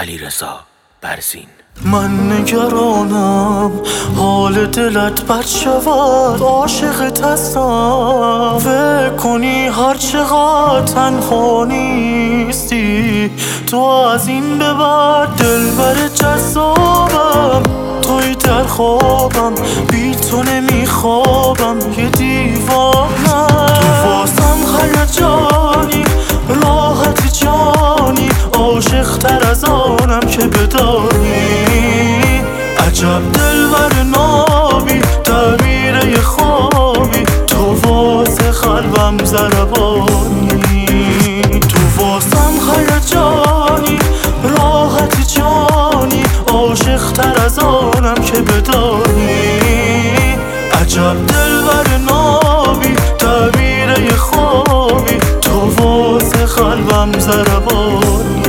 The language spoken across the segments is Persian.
علیرضا برزین. من نگرانم حال دلت بد شود، عاشقت هستم. فکر کنی هر چقدر تنها نیستی، تو از این به بعد دلبر جذابم. توی در خوابم، بی تو نمیخوابم، یه دیوانم. تو واسم هیجانی، راحتی جانی، عاشق تر از آنم که بدانی. عجب دلبر نابی، تعبیره خوابی، تو واسه قلبم ضربانی. تو واسم هیجانی، راحتی جانی، عاشق تر از آنم که بدانی. عجب دلبر نابی، تعبیره خوابی، تو واسه قلبم ضربانی.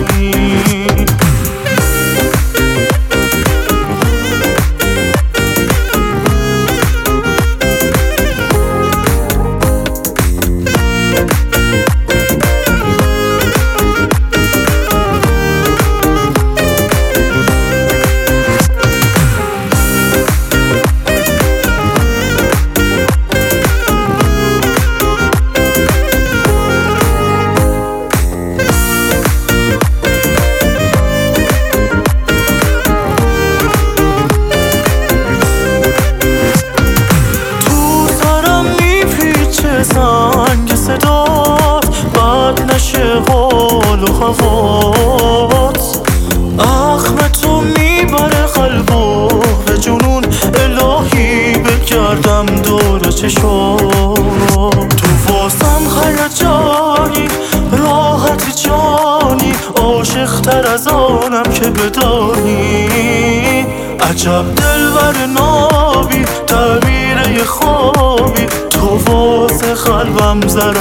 زنگ صدات بد نشه حال و هوات، اخم تو میبره قلبو به جنون. الهی بگردم دور چشات، تو واسم هیجانی، راحتی جانی، عاشق تر از آنم که بدانی. عجب دلبر نابی، تعبیره خوابی، تو واسه قلبم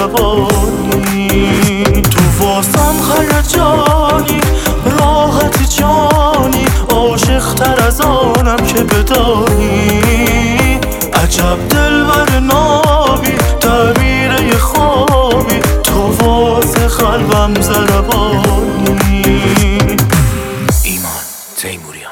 ضربانی. تو واسم هیجانی، راحتی جانی، عاشق تر از آنم که بدانی. عجب دلبر نابی، تعبیره خوابی، تو واسه قلبم ضربانی. ایمان تیموری.